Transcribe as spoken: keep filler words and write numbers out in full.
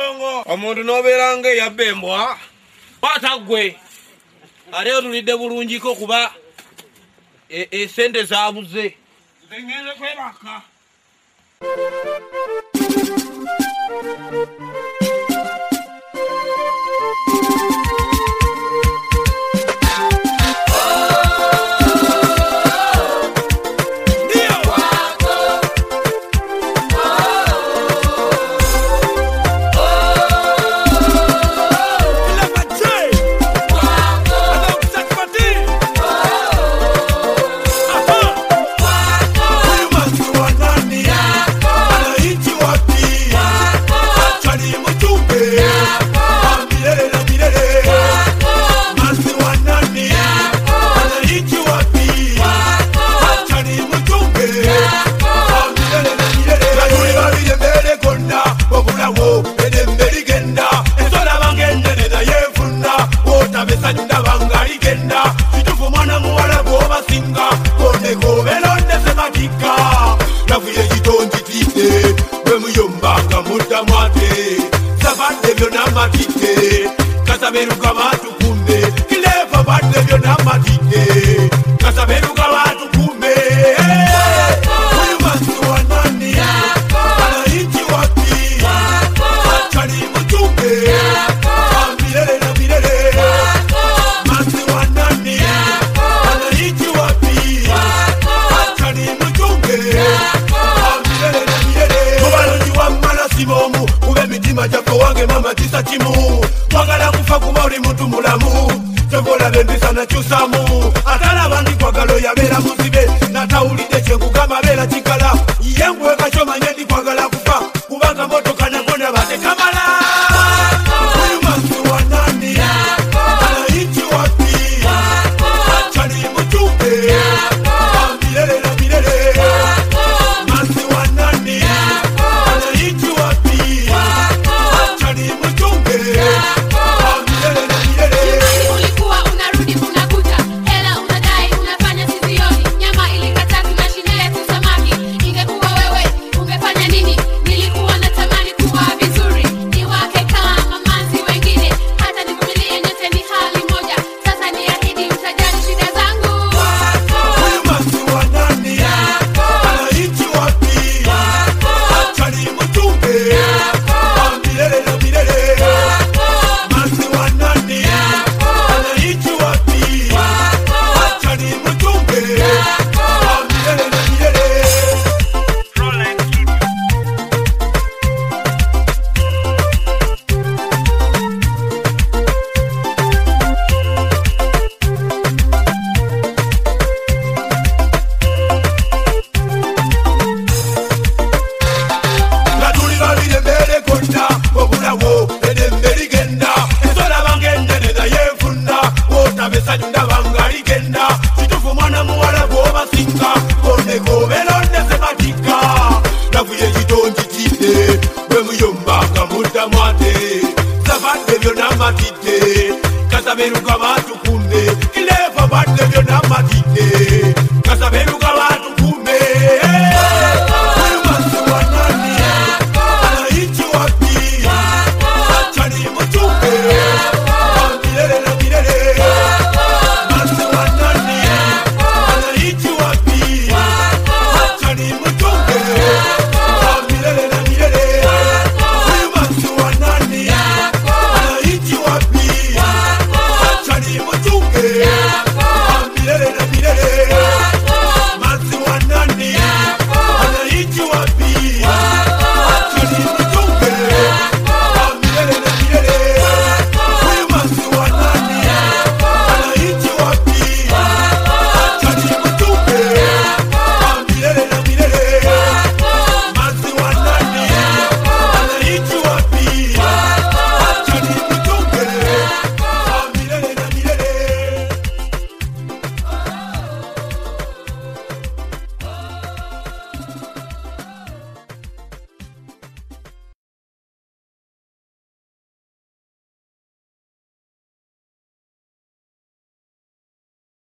Tongo. Omuntu noberange yabembwa. Kwata gwe. Ali otulidde bulungiko kuba e, e sente zaabuze. Ngeze kwebaka. Kasaberuka watu kumbe kilefa bade vyo na matike Kasaberuka watu kumbe huyu masi wa nani anaichi wapi achani mchumbe milele na milele masi wa nani anaichi wapi achani mchumbe milele na milele kubalonji wa mala simomu ube mitima jako wange mama tisa chimu Wagala kufa kuba oli muntu mulamu Tevola bendisa na chusamu Atala bangi kwa galo ya bela musibe Natawulide chengu kama bela chikala Yengwe kachoma nyendi kwa gala kufa Kubanga moto kanakona bate kamala Huyu masi wa nani anaichi wapi achani mchumbe milele na milele Masi wa nani anaichi wapi achani mchumbe Kasaberuka watu kumbe kilefa bade vyo na matike